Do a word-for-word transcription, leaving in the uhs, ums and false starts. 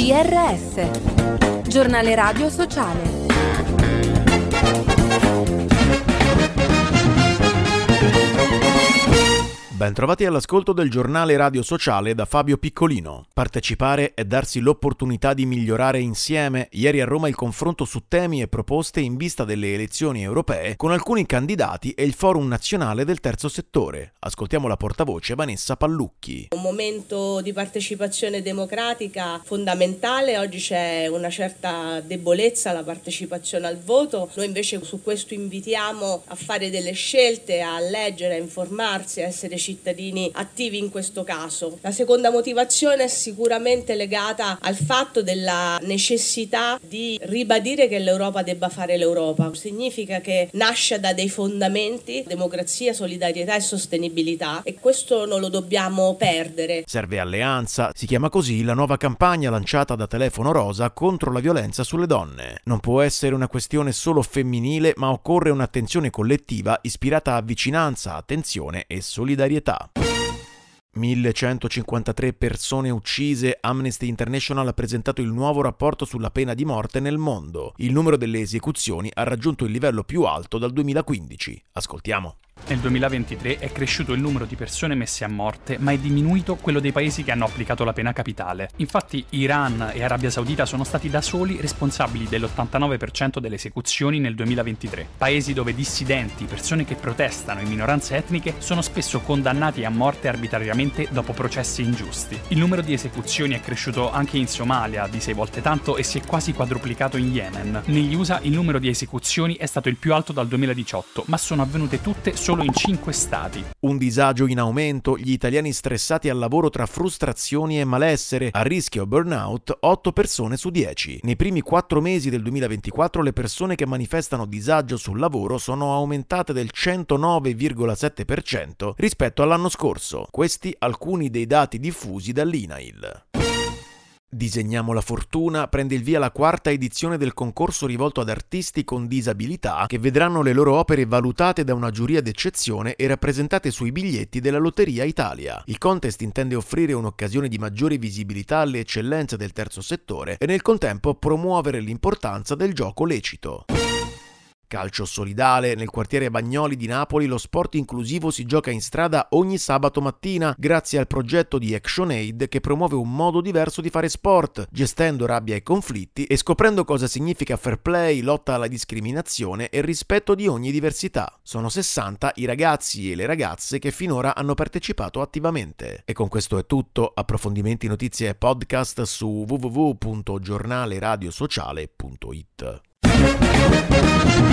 G R S, Giornale Radio Sociale. Bentrovati all'ascolto del Giornale Radio Sociale da Fabio Piccolino. Partecipare è darsi l'opportunità di migliorare insieme. Ieri a Roma il confronto su temi e proposte in vista delle elezioni europee con alcuni candidati e il Forum Nazionale del Terzo Settore. Ascoltiamo la portavoce Vanessa Pallucchi. Un momento di partecipazione democratica fondamentale. Oggi c'è una certa debolezza alla partecipazione al voto. Noi invece su questo invitiamo a fare delle scelte, a leggere, a informarsi, a essere cittadini attivi in questo caso. La seconda motivazione è sicuramente legata al fatto della necessità di ribadire che l'Europa debba fare l'Europa. Significa che nasce da dei fondamenti: democrazia, solidarietà e sostenibilità, e questo non lo dobbiamo perdere. Serve alleanza, si chiama così la nuova campagna lanciata da Telefono Rosa contro la violenza sulle donne. Non può essere una questione solo femminile, ma occorre un'attenzione collettiva ispirata a vicinanza, attenzione e solidarietà. millecentocinquantatré persone uccise. Amnesty International ha presentato il nuovo rapporto sulla pena di morte nel mondo. Il numero delle esecuzioni ha raggiunto il livello più alto dal duemilaquindici. Ascoltiamo. Nel duemilaventitré è cresciuto il numero di persone messe a morte, ma è diminuito quello dei paesi che hanno applicato la pena capitale. Infatti Iran e Arabia Saudita sono stati da soli responsabili dell'ottantanove per cento delle esecuzioni nel duemilaventitré. Paesi dove dissidenti, persone che protestano e minoranze etniche sono spesso condannati a morte arbitrariamente dopo processi ingiusti. Il numero di esecuzioni è cresciuto anche in Somalia, di sei volte tanto, e si è quasi quadruplicato in Yemen. Negli U S A il numero di esecuzioni è stato il più alto dal duemiladiciotto, ma sono avvenute tutte solo in cinque stati. Un disagio in aumento, gli italiani stressati al lavoro tra frustrazioni e malessere, a rischio burnout otto persone su dieci. Nei primi quattro mesi del duemilaventiquattro le persone che manifestano disagio sul lavoro sono aumentate del centonove virgola sette per cento rispetto all'anno scorso. Questi alcuni dei dati diffusi dall'INAIL. Disegniamo la fortuna prende il via la quarta edizione del concorso rivolto ad artisti con disabilità che vedranno le loro opere valutate da una giuria d'eccezione e rappresentate sui biglietti della Lotteria Italia. Il contest intende offrire un'occasione di maggiore visibilità alle eccellenze del terzo settore e nel contempo promuovere l'importanza del gioco lecito. Calcio solidale. Nel quartiere Bagnoli di Napoli lo sport inclusivo si gioca in strada ogni sabato mattina grazie al progetto di ActionAid che promuove un modo diverso di fare sport, gestendo rabbia e conflitti e scoprendo cosa significa fair play, lotta alla discriminazione e rispetto di ogni diversità. Sono sessanta i ragazzi e le ragazze che finora hanno partecipato attivamente. E con questo è tutto. Approfondimenti, notizie e podcast su w w w punto giornale radio sociale punto i t.